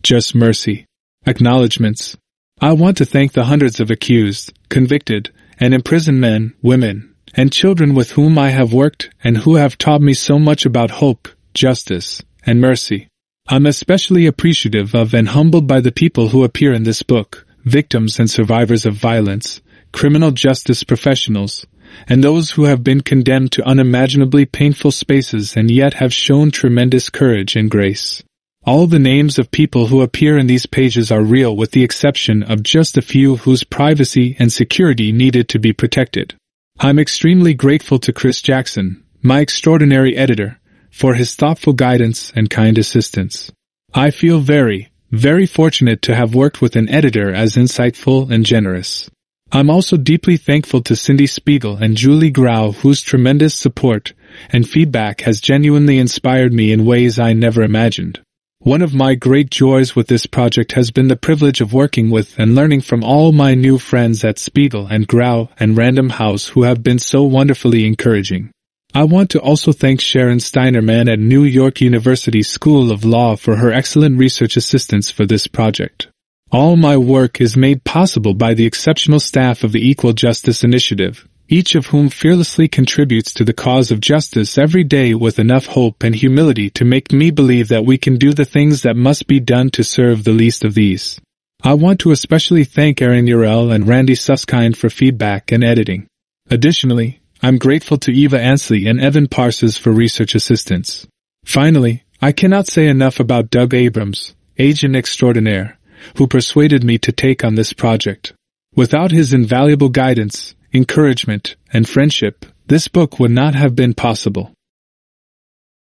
Just Mercy. Acknowledgements. I want to thank the hundreds of accused, convicted, and imprisoned men, women, and children with whom I have worked and who have taught me so much about hope, justice, and mercy. I'm especially appreciative of and humbled by the people who appear in this book, victims and survivors of violence, criminal justice professionals, and those who have been condemned to unimaginably painful spaces and yet have shown tremendous courage and grace. All the names of people who appear in these pages are real with the exception of just a few whose privacy and security needed to be protected. I'm extremely grateful to Chris Jackson, my extraordinary editor, for his thoughtful guidance and kind assistance. I feel very, very fortunate to have worked with an editor as insightful and generous. I'm also deeply thankful to Cindy Spiegel and Julie Grau, whose tremendous support and feedback has genuinely inspired me in ways I never imagined. One of my great joys with this project has been the privilege of working with and learning from all my new friends at Spiegel and Grau and Random House who have been so wonderfully encouraging. I want to also thank Sharon Steinerman at New York University School of Law for her excellent research assistance for this project. All my work is made possible by the exceptional staff of the Equal Justice Initiative, each of whom fearlessly contributes to the cause of justice every day with enough hope and humility to make me believe that we can do the things that must be done to serve the least of these. I want to especially thank Erin Urell and Randy Susskind for feedback and editing. Additionally, I'm grateful to Eva Ansley and Evan Parsons for research assistance. Finally, I cannot say enough about Doug Abrams, agent extraordinaire, who persuaded me to take on this project. Without his invaluable guidance, encouragement, and friendship, this book would not have been possible.